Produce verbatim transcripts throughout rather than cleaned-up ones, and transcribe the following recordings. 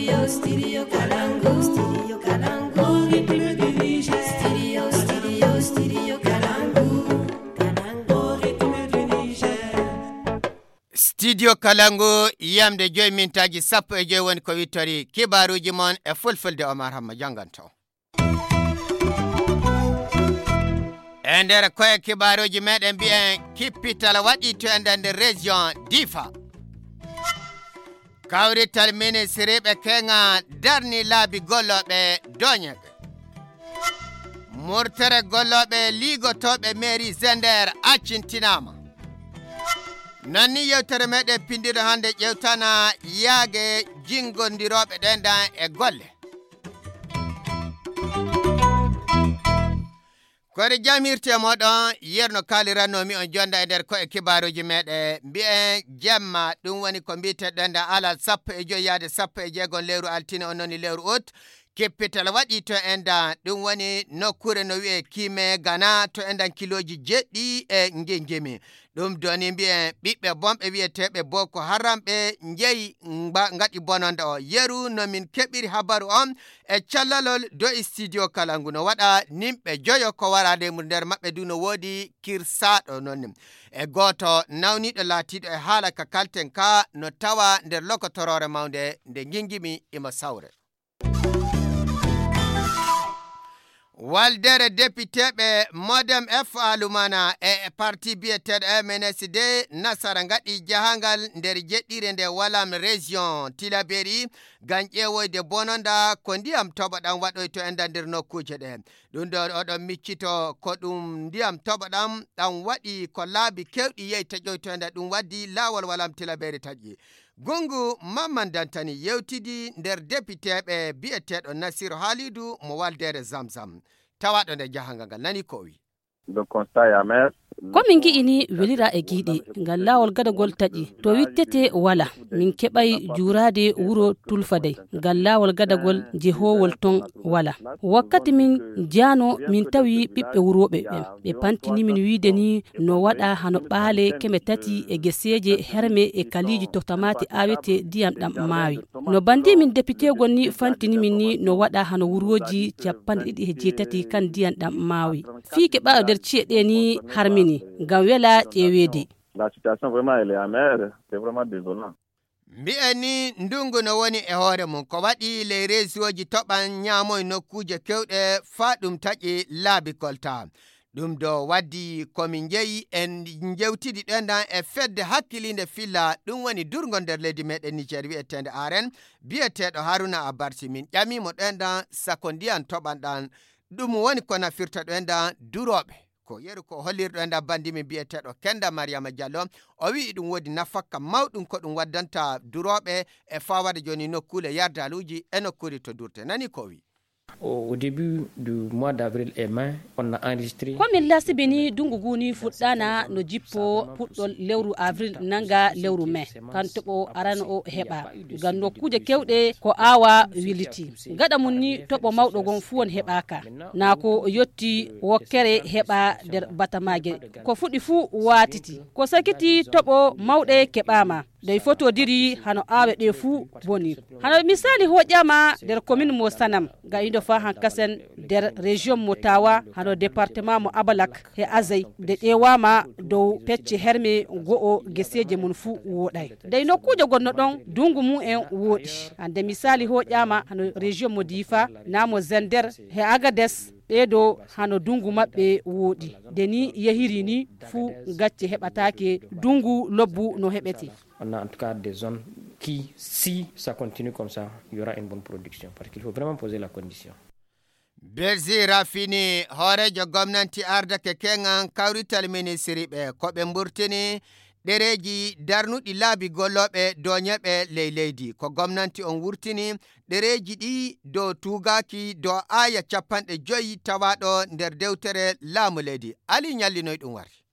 Studio, studio Kalangu. Studio Kalangu. Studio, studio, studio Kalangu. Kalangu. Studio Kalangu yamde joy mintaji sappo e joy woni ko wittori kibaruji mon e fulfulde Omar Hamma janganto. E nder koye kibaruji meɗen mbiyen kippital waɗi to e nder région Difa. Kawrital ministre ɓe kenga darni laabi golloɓe doñeɓe. Murtere golloɓe ligotoɓe mairie Zender accintinama. Nani yewtere meɗen pindiro hande ƴewtana yaage jingondiroɓe ɗendan e golle. Kore jamirte moɗon yerno kaliranomi on jonda e nder ko e kibaruji meɗe mbi'en jemma ɗum woni ko mbite ɗenda alal sappo e joyi yaade sappo e jeegon lewru altine on noni lewru août kippital waɗi to enda ɗum woni nokkure no wi'e kime gana to endan kiloji jeɗɗi e ngengemi ɗum doni mbi'en ɓiɓɓe bomɓe wiyeteɓe boko haram ɓe jeeyi ngaɗi bononda o yeru no min keɓiri habaru on e callalol do studio Kalangu no waɗa nimɓe joyo ko warade mu nder maɓɓe du no woodi kirsaɗo non e goto nawniɗo laatiɗo e haala ka kalten ka no tawa nder lokotorore mawde nde ngingimi ima sawre. Waldere députéɓe Modem F Alumana e parti biyeteɗo M N S D nasara ngaɗi jahangal nder jeɗɗire nde walam région Tilaberi ngam ƴeewoyde bononda ko ndiyam toɓoɗam waɗoyto e nder nokkuje ɗe ɗum ɗo oɗon miccito ko ɗum ndiyam toɓoɗam ɗam waɗi ko laabi kewɗi yehi taƴoyto e nder ɗum waddi laawol walam Tilaberi taƴƴi. Gungu Mamman Dantani yewtidi nder députéɓe biyeteɗo Nasiru Halidou mo Waldere Zamzam tawaɗo nde jahanga ngal nani ko wi. Le constat est amer. komin gi'ini welira e giiɗi ngam laawol gadagol taƴi to wittete wala min keɓay juurade wuro tulfadey ngam laawol gadagol jehowol ton wala wakkati min jaano min tawi ɓiɓɓe wuroɓe ɓen ɓe pantini min wiide ni no waɗa hano ɓaale keme tati e geseje herme e kaliji tohtamati awete ndiyam ɗam maawi no bandi min député ni fantini min ni no waɗa hano wuroji capanɗe ɗiɗi e jeetati kan ndiyam ɗam maawi fii keɓaɗo nder ci'e ɗe ni harmini ngam wela ƴeewede. La situation vraiment elle est amère, c'est vraiment désolant. Mbi'eni ndungu no woni e hoore mum ko waɗi ley résioji toɓan ñaamoy nokkuje kewɗe faa ɗum taƴi laabi kolta ɗum do waddi komin jeeyi en jewtidi ɗendan e fedde hakkilinde filla ɗum woni durgo nder leydi meɗen Niger wi'etende aren biyeteɗo Haruna Abarsi min ƴamimo ɗendan sako ndiyan toɓanɗan ɗum woni ko nafirta ɗendan duroɓe ko yeru ko hollirɗo enda bandi min biyeteɗo Kenda Mariama Diallo o wi ɗum wodi nafakka mawɗum ko ɗum waddanta duroɓe e fawade joni nokkule yardaluji e nokkure to durte nani ko wi. Au début du mois d'avril et mai, on a enregistré. Komin lasibini dungu guni fuɗɗana no jippo puɗɗol lewru avril nanga lewru mai kan toɓo arano o heɓa ngam nokkuje kewɗe ko awa wiliti gaɗa mum ni toɓo mawɗo gon fu won heɓaka na ko yotti wokkere heɓa nder batamage ko fuɗi fu watiti ko sakiti toɓo mawɗe keɓama dey photo diri hano awe ɗe fu boni hano misali hoƴama nder commune mo Sanam ga indo fa han kasen nder région mo Tawa hano département mo Abalak he Azay de ƴewama dow pecce herme go'o geseje mun fu woɗay dey nokkuje gonno ɗon dungu mu en woɗi hande misali hoƴama hano région mo Difa namo Zender he Agades ɓeɗo hano dungu maɓɓe woɗi deni yehiri ni fu gacce heɓatake dungu lobbu no heɓete. On a en tout cas des zones qui, si ça continue comme ça, il y aura une bonne production. Parce qu'il faut vraiment poser la condition. Belzi Rafini horejo gomnanti ardake kengan kawrital ministry ɓe ko ɓe mburtini ɗereji darnuɗi laabi golloɓe doñeɓe ley leydi ko gomnanti on wurtini ɗereji ɗi dow tugaki dow aya capanɗe joyi tawaɗo nder dewtere laamu leydi ali ñallinoy ɗum wari.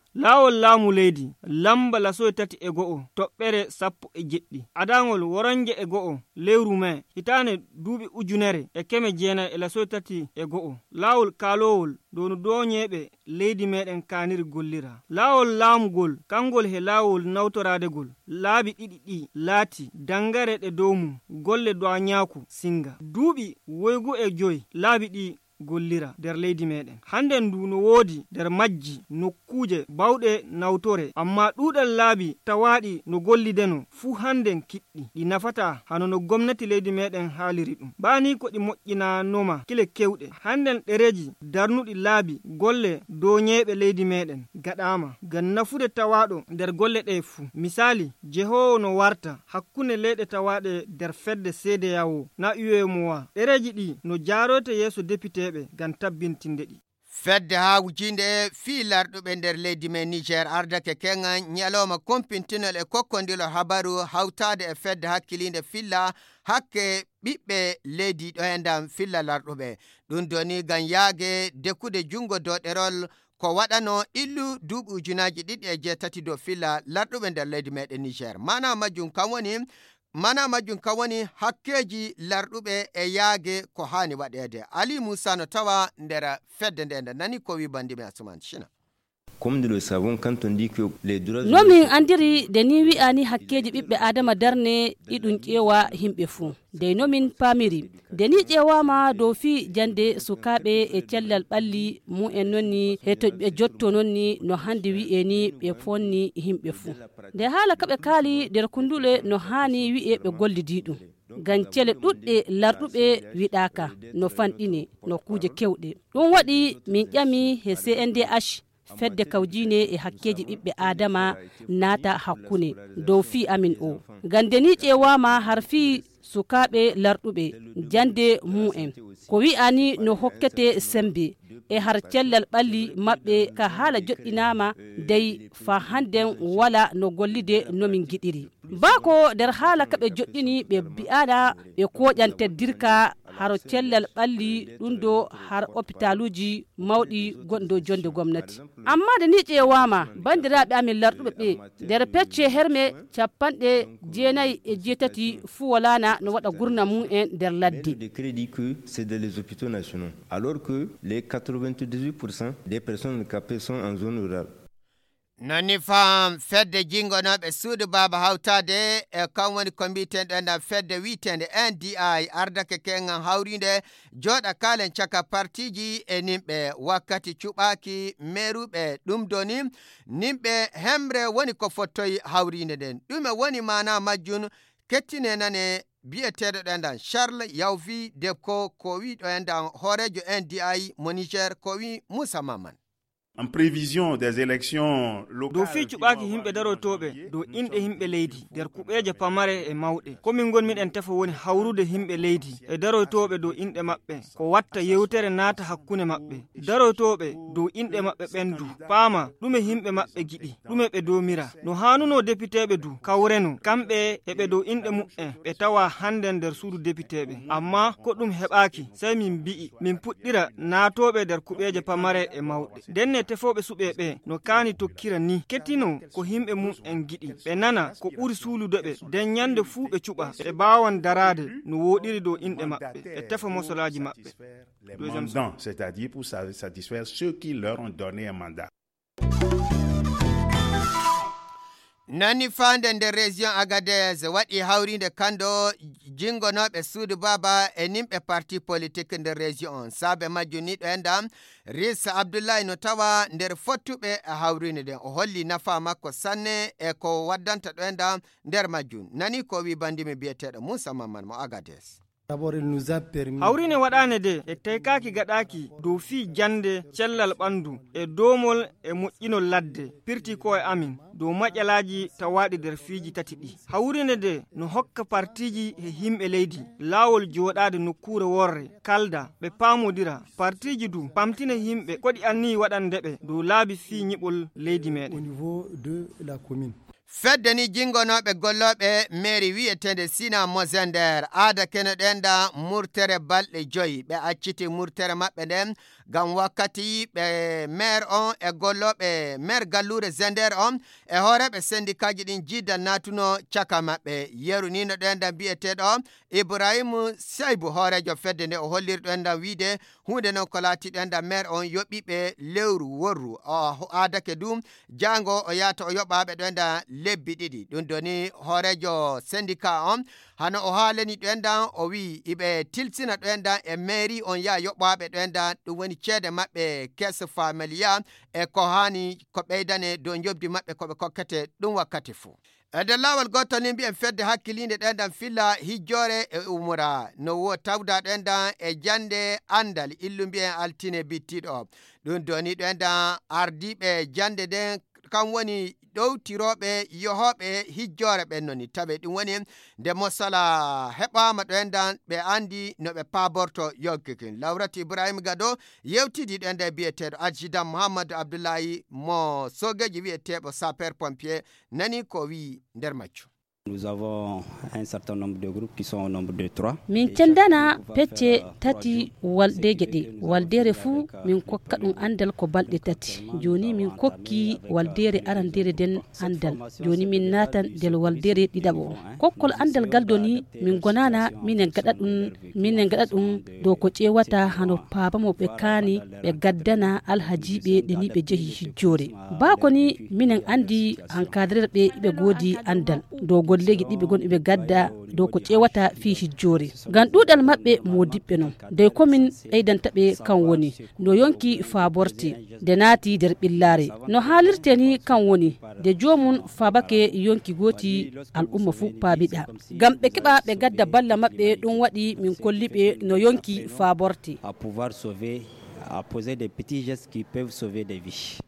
lawol laamu leydi lamba laso tati e go'o toɓɓere sappo e jeɗɗi adangol woronje e go'o lewru mai hitane duuɓi ujunere e keme jeenayi e laso tati e go'o lawol kaalowol dow no doñeɓe leydi meɗen kaniri gollira lawol laamugol kangol he lawol nawtoradegol laabi ɗiɗi ɗi laati dangare ɗe dow mum golle doañaku singa duuɓi woygu e joyi laabi ɗi gollira der leydi meɗen hande ndu no woodi der majji nokkuje bawɗe nawtore amma ɗuɗal laabi tawaɗi no gollideno fuu handen kiɗɗi ɗi nafata hano no gomnati leydi meɗen haaliri ɗum bani ko ɗi moƴƴinanoma kile kewɗe handen ɗereji darnuɗi laabi golle dow ñeeɓe leydi meɗen gaɗama ngam nafude tawaɗo nder golle ɗe fuu misali jehowo no warta hakkunde leyɗe tawaɗe der fedde seedeyawo na U E M O A ɗereji ɗi no jaarote yeeso député gan tabbintinde ɗi fedde ha wujinde fi larɗuɓe nder leydi men Niger ardake kenga ñalawma kompintinol e kokkondilo habaru hawtade e fedde hakkilinde filla hakke ɓiɓɓe leydi ɗo e ndam filla larɗuɓe ɗum doni gan yaage dekkude jungo dow ɗerol ko waɗano illu duuɓi ujunaji ɗiɗi e jeetati dow filla larɗuɓe nder leydi meɗen Niger mana majjum kam woni mana majjum kam woni hakkeji larɗuɓe e yaage ko hani waɗede Ali Moussa no tawa nder fedde nde nde nani ko wi bandimi Asuman China. Comme nous le savons, quand on dit que les droits no min andiri de ni wi'ani hakkeji ɓiɓɓe adama darne ɗiɗum ƴeewa himɓe fuu de nomin pamiri de ni ƴeewama dow fi jande sukaɓe e cellal ɓalli mu en nonni he to ɓe jotto nonni no hande wi'eni ɓe fonni himɓe fuu de haala kaɓe kaali nder kundule no hani wi'e ɓe gollidi ɗum gan cele ɗuɗɗe larɗuɓe wiɗaka no fanɗine no kuje kewɗe ɗum waɗi min ƴami he C N D H fedde kawjine e hakkeji ɓiɓɓe adama naata hakkune dow fi amin o gande ni ƴeewama har fi sukaɓe larɗuɓe jande mu'en ko wi'ani no hokkete sembe e har cellal ɓalli maɓɓe ka haala joɗɗinama dey fa handen wala no gollide nomin giɗiri bako nder haala kaɓe joɗɗini ɓe bi'aɗa ɓe koƴante dirka haro cellal ɓalli ɗum do har hôpitaluji mawɗi gonɗo jonde gomnati amma de ni ƴeewama bandiraɓe amin larɗuɓe ɓe nder pecce herme capanɗe jeenayi e jeetati fuu walana no waɗa gurna mum en nder ladde de crédit que c'est dans les hôpitaux nationaux alors que les quatre-vingt-dix-huit pour cent des personnes handicapées sont en zone rurale. noni fam fedde jingonoɓe suudu baba hawtade e kam woni ko mbiteɗen ɗan fedde wiitende N D I ardake kengan hawride jooɗa kalen caka partiji e nimɓe wakkati cuɓaki meruɓe ɗum doni nimɓe hemre woni ko fottoyi hawride nden ɗume woni mana majjun kettine nane biyeteɗo ɗen ɗan Charles Yawvi Debko ko wi ɗo en ɗan hoorejo N D I mo Niger ko wi Moussa Maman. En prévision des élections locales. Do fi cuɓaki himɓe darotoɓe do inɗe himɓe leydi nder kuɓeje pamare e mawɗe komin gon miɗen tefa woni hawrude himɓe leydi e darotoɓe do inɗe maɓɓe ko watta yewtere naata hakkunde maɓɓe darotoɓe do inɗe maɓɓe ɓendu paama ɗume himɓe maɓɓe giɗi ɗume ɓe domira no hanuno députéɓe du kawreno kamɓe heɓe do inɗe mu'en ɓe tawa hande nder suudu députéɓe amma ko ɗum heɓaki sey min mbi'i min puɗɗira naatoɓe nder kuɓeje pamare e mawɗe denne tefoɓe suɓeɓe no kaani tokkira ni kettino ko himɓe mum en giɗi ɓe nana ko ɓuri suuludeɓe nden ñande fuu ɓe cuɓa ɓe bawan darade no woɗiri dow inɗe maɓɓe ɓe tefa mosolaji maɓɓe c'est-à-dire pour satisfaire ceux qui leur ont donné un mandat. nani fande nder région Agadez waɗi hawride kando jingonoɓe suudu baba e nimɓe parti politique nder région on saabe majjum ni ɗo endam Rissa Abdoulaye no tawa nder fottuɓe e hawride nden o holli nafa makko sanne e ko waddanta ɗo endam nder majjum nani ko wi bandimi biyeteɗo Moussa Maman mo Agadez. hawrine waɗane de e teykaki gaɗaki dow fi jande cellal ɓandu e domol e moƴƴinol ladde pirti ko e amin dow maƴalaji tawaɗi nder fiiji tati ɗi hawrine de no hokka partiji e himɓe leydi laawol joɗade nokkure worre kalda ɓe pamodira partiji du pamtina himɓe koɗi anni waɗandeɓe dow laabi fi ñiɓol leydi meɗen. fedde ni jingonoɓe golloɓe mairie wi'etede Sina Mozender aada kene ɗenda murtere balɗe joyi ɓe acciti murtere maɓɓe nden gam wakkati ɓe maire on e golloɓe maire gallure Zender on e hooreɓe syndicat ji ɗin jidda natuno caka maɓɓe yeru nino ɗenda mbi'eteɗo Ibrahim Saibou hoorejo fedde nde o holliri ɗenda wiide hunde non ko laati ɗenda maire on yoɓiɓe lewru worru o aadake ɗum jango o yata o yoɓaɓe ɗenda lebbi ɗiɗi ɗum doni hoorejo syndicat on hano o haalani ɗendan o wi iɓe tilsina ɗendan e mairie on ya yoɓaɓe ɗendan ɗum woni ceede maɓɓe caisse familial e ko hani ko ɓeydane dow jobdi maɓɓe koɓe kokkete ɗum wakkati fuu e nder laawol gotol ni mbi'en fedde hakkilinde ɗendan filla hijjore e umra no wo tawda ɗendan e jande andal illu mbi'en altine bittiɗo ɗum doni ɗendan ardiɓe jande den kam woni ɗowtiroɓe yohoɓe hijjore ɓen noni tawe ɗum woni nde mosala heɓama ɗendan ɓe andi no ɓe paborto yoggikin Lawrati Ibrahim Gado yewtidi ɗende biyeteɗo adjudant Mouhamadou Abdoulaye mo sogeji wiyeteɓo sapeur pompier nani ko wi nder maccu. Nous avons un certain nombre de groupes qui sont au nombre de trois. Min cendana pecce tati waldeje ɗe waldere fuu min kokka ɗum andal ko balɗe tati joni min kokki waldere arandere den andal joni min natan del waldere ɗiɗaɓo kokkol andal gal doni min gonana minen gaɗa ɗum minen gaɗa ɗum dow ko ƴewata hano pabamo ɓe kaani ɓe gaddana alhajiɓe ɗeni ɓe jeehi hijjore bako ni minen andi encadreur ɓe ɓe goodi andal dow golleji ɗiɓe gon ɓe gadda dow ko ƴewata fi hijjore ngam ɗuɗal maɓɓe modiɓɓe non dey komin ɓeydantaɓe kan woni no yonki faborte de naati nder ɓillare no haalirte ni kan woni de jomum fabake yonki goti al'umma fu paabiɗa ngam ɓe keɓa ɓe gadda balla maɓɓe ɗum waɗi min kolliɓe no yonki faborte à pouvoir sauver à poser des petits gestes qui peuvent sauver des vies.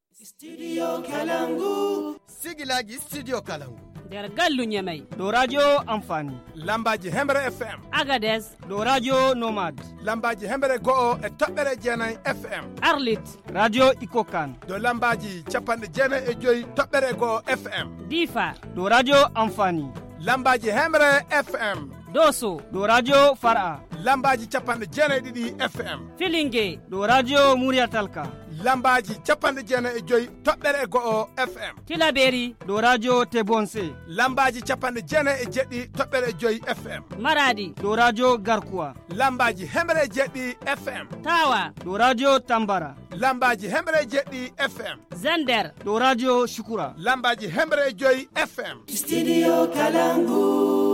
Studio Kalangu. Sigilaji Studio Kalangu. Der gallu nyamai. Do radio amfani. Lambaji Hemre F M. Agades. Do radio Nomad. Lambaji Hemre Go'o e toɓɓere jeenayi F M. Arlit. Radio Ikokan. Do lambaji capanɗe jeenayi e joyi toɓɓere go'o F M. Difa. Do radio amfani. Lambaji Hemre F M. Doso. Do radio Far'a. Lambaji capanɗe jeenayi ɗiɗi F M. Filinge. Do radio Muriatalka. Lambaji capanɗe jeenayi e joyi toɓɓere go'o F M. Tilaberi. Do radio Tebonse. Lambaji capanɗe jeenayi e jeɗɗi toɓɓere e joyi F M. Maradi. Do radio Garkuwa. Lambaji Hemre jeɗɗi F M. Tawa. Do radio Tambara. Lambaji Hemre jeɗɗi F M. Zender. Do radio Shukura. Lambaji Hemre e joyi F M. Studio Kalangu.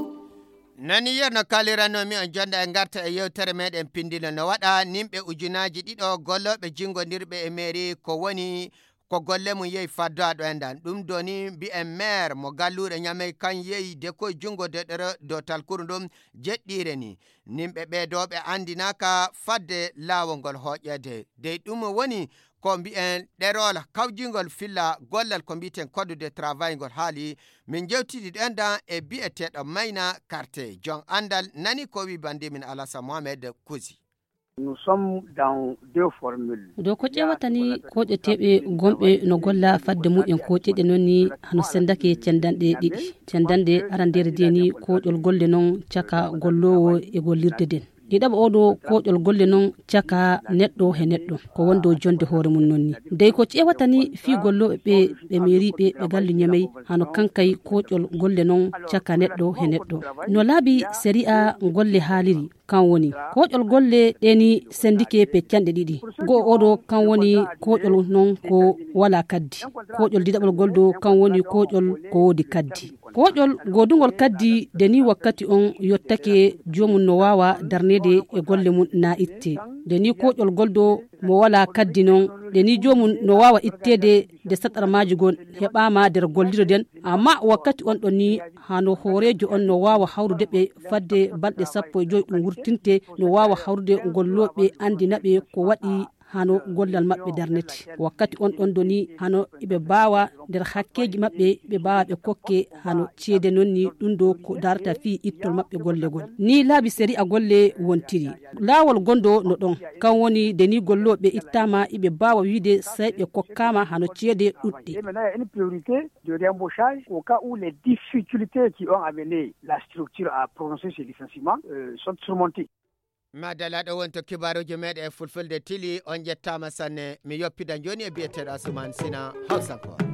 nani yerno kaliranomi on jonda e garta e yewtere meɗen pindino no waɗa nimɓe ujunaji ɗiɗo golloɓe jingodirɓe e mairie ko woni ko golle mum yehi faddaɗo e ndan ɗum doni mbi'en maire mo gallure ñamey kan yehi de koye jungo deɗɗere dow talkuru ɗum jeɗɗire ni nimɓe ɓeedoɓe andinaka fadde laawol ngol hoƴƴede dey ɗum woni ko mbi'en ɗerol kawjingol filla gollal ko mbiten code de travail ngol haali min jewtidi ɗendan e bi'eteɗo Mayna Carte jon andal nani ko wi bande min Alassane Mohamed Kouzi. Nous sommes dans deux formules. Do ko ƴewata ni koƴeteɓe gomɓe no golla fadde muɗen koƴeɗe noon ni hano sendake cendanɗe ɗiɗi cendande arandere de ni koƴol golle noon caka gollowo e gollirde den ɗiɗaɓa oɗo koƴol golle noon caka neɗɗo he neɗɗo ko wondo jonde hoore mum noon ni dey ko ƴewata ni fi golloɓe ɓe ɓe mairie ɓe ɓe gallu ñamey hano kankay koƴol golle noon caka neɗɗo he neɗɗo no laabi séria golle haaliri kan woni koƴol golle ɗeni sendike peccanɗe ɗiɗi go oɗo kan woni koƴol noon ko wala kaddi koƴol diɗaɓol goldo kan woni koƴol ko wodi kaddi koƴol godugol kaddi deni wakkati on yottake jomum no wawa darnede e golle mum na itte deni koƴol goldo mo wala kaddi noon deni jomum no wawa ittede de saɗarmaji gon heɓama nder golliro den amma wakkati on ɗon ni hano hoorejo on no wawa hawrude ɓe fadde balɗe sappo e joyi ɗum wurtinte no wawa hawrude golloɓe andinaɓe ko waɗi hano gollal mabɓe darneti wakkati on ɗon doni hano iɓe bawa nder hakkeji mabɓe ɓe bawa ɓe kokke hano ceede nonni ɗum do ko darata fi ittol mabɓe gollegol ni laabi séri a golle wontiri laawol gondo no ɗon kan woni deni golloɓe ittama iɓe bawa wiide say ɓe kokkama hano ceede ɗuɗɗe une priorité de réembauchage au cas où les difficultés qui ont amené la structure à prononcer ces licenciements euh, sont surmontées. madala ɗo wonto kibaruji meɗe fulfulde tili on jettama sanne mi yoppida joni e biyeteɗo Asuman Sina Hawsanko.